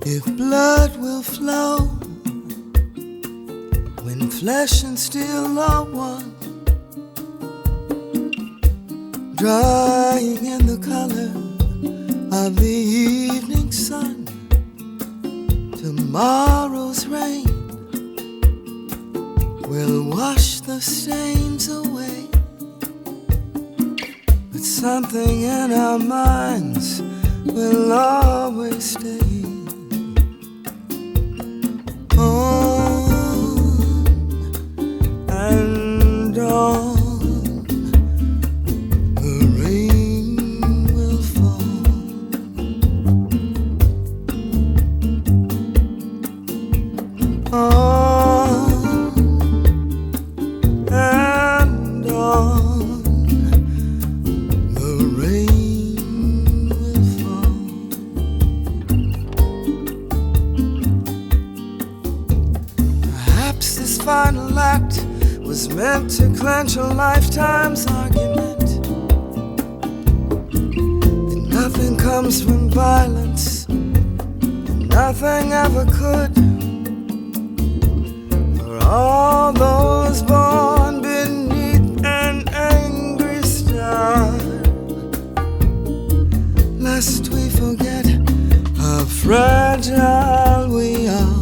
If blood will flow when flesh and steel are one, drying in the color of the evening sun, tomorrow's rain will wash the stains away, but something in our minds will always stay. On and on, the rain will fall. On and on, the rain will fall. Perhaps this final act was meant to clench a lifetime's argument, that nothing comes from violence, and nothing ever could. For all those born beneath an angry star, lest we forget how fragile we are.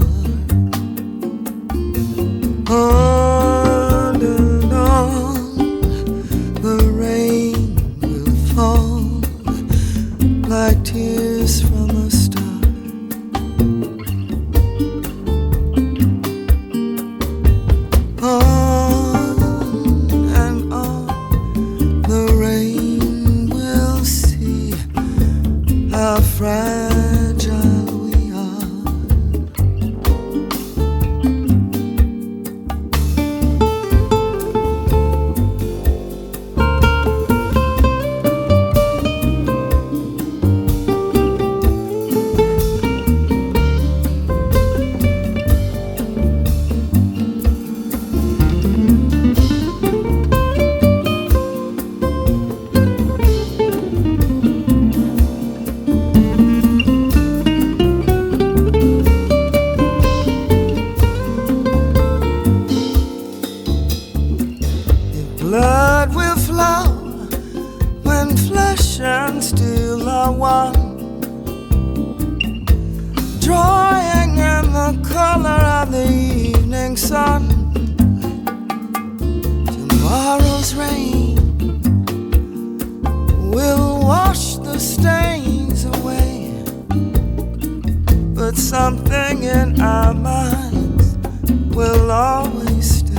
On and on, the rain will fall like tears from a star. On and on, the rain will see how fragile we are. Blood will flow when flesh and steel are one, drawing in the color of the evening sun. Tomorrow's rain will wash the stains away, but something in our minds will always stay.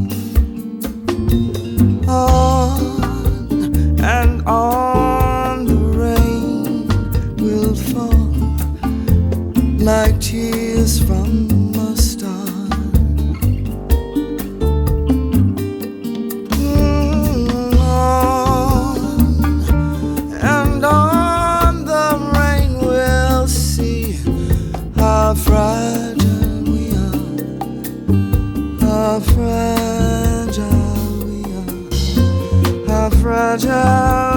On and on, the rain will fall like tears from a star. On and on, the rain will see how fragile we are, how fragile, how fragile